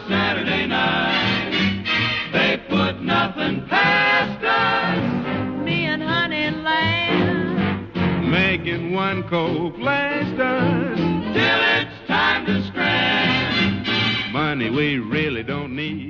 Saturday night. They put nothing past us, me and Honeyland, making one cold blast us till it's time to scram. Money we really don't need